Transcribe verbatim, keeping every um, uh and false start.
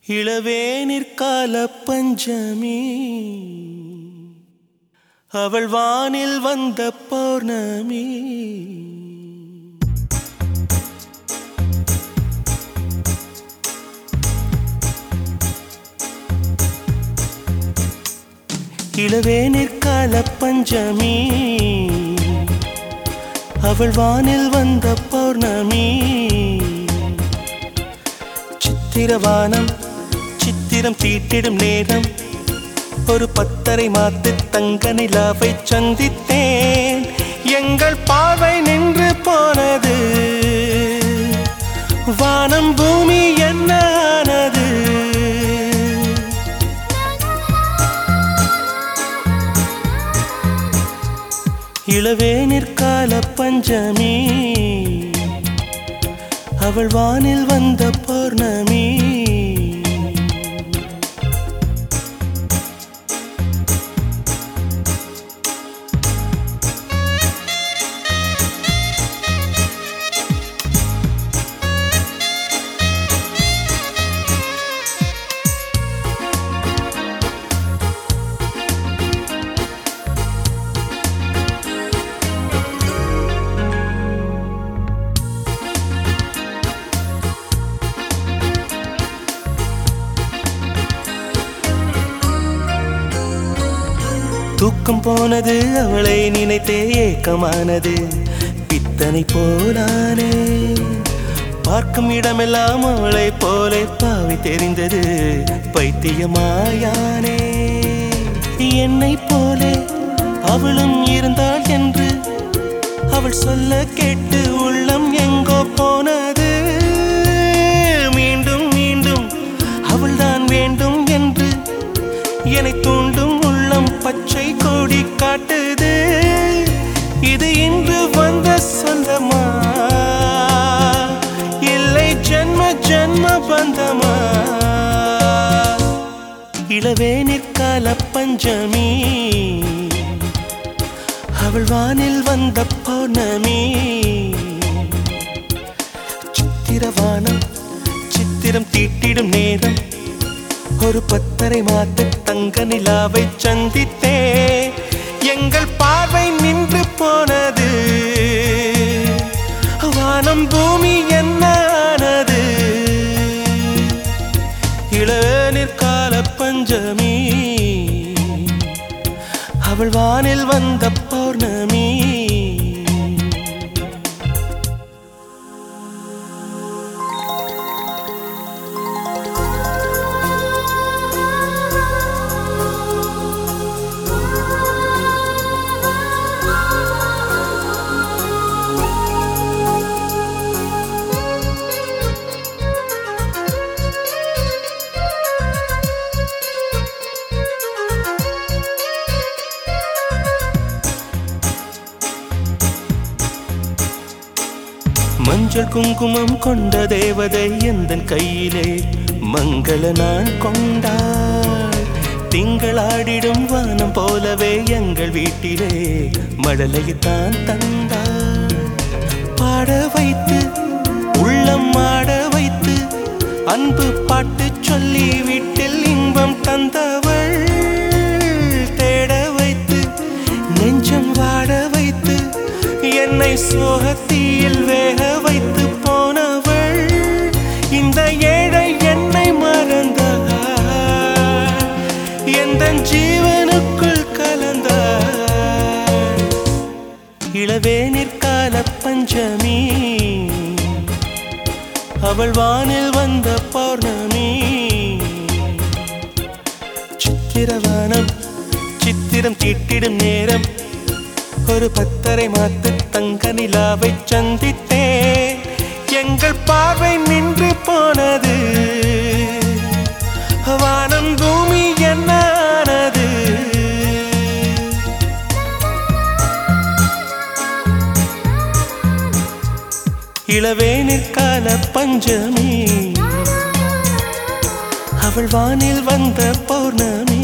இளவேனிற்கால பஞ்சமி அவள் வானில் வந்த பௌர்ணமி. இளவேனிற்கால பஞ்சமி அவள் வானில் வந்த பௌர்ணமி. சித்திரவானம் சித்திரம் தீட்டிடும் நேரம் ஒரு பத்தரை மாத்து தங்க நிலாவை சந்தித்தேன். எங்கள் பார்வை நின்று போனது, வானம் பூமி என்ன ஆனது. இளவேனிற்கால பஞ்சமி அவள் வானில் வந்த பௌர்ணமி. தூக்கம் போனது, அவளை நினைத்தே ஏக்கமானது. பித்தனை போலானே, பார்க்கும் இடமெல்லாம் அவளை போலே பாவி தெரிந்தது. பைத்தியமாயானே, என்னை போலே அவளும் இருந்தாள் என்று அவள் சொல்ல கேட்டு உள்ளம் எங்கோ போனது. மீண்டும் மீண்டும் அவள்தான் வேண்டும் என்று என்னை தூண்டும் உள்ளம் பச்சை கொடி காட்டுது. இது இன்று வந்த சொந்தமா, இல்லை ஜன்ம ஜன்ம பந்தமா. இளவேனிற்கால பஞ்சமி அவள் வானில் வந்த பௌர்ணமி. சித்திரவானம் சித்திரம் தீட்டிடும் நேரம் ஒரு பத்தரை மாத்து தங்க நிலாவை சந்தித்தே. எங்கள் பார்வை நின்று போனது, வானம் பூமி என்ன ஆனது. இளவேனிற்கால பஞ்சமி அவள் வானில் வந்த பௌர்ணமி. மஞ்சள் குங்குமம் கொண்ட தேவதை எந்தன் கையிலே மங்கள நான் கொண்டாள். திங்களாடிடும் வானம் போலவே எங்கள் வீட்டிலே மழலையைத்தான் தந்தாள். பாட வைத்து உள்ளம் ஆட வைத்து அன்பு பாட்டு சொல்லி வீட்டில் இன்பம் தந்தவள். தேட வைத்து நெஞ்சம் வாட வைத்து என்னை சோகத்தீயில் வேக வைத்து போனவள். இந்த ஏழை என்னை மறந்தாள், எந்தன் ஜீவனுக்குள் கலந்தாள். இளவேனிற்கால பஞ்சமி அவள் வானில் வந்த பௌர்ணமி. சித்திரவானம் சித்திரம் தீட்டிடும் நேரம் ஒரு பத்தரை மாத்து தங்க நிலாவை சந்தித்தே. எங்கள் பார்வை நின்று போனது, வானம் பூமி என்ன ஆனது. இளவேனிற்கால பஞ்சமி அவள் வானில் வந்த பௌர்ணமி.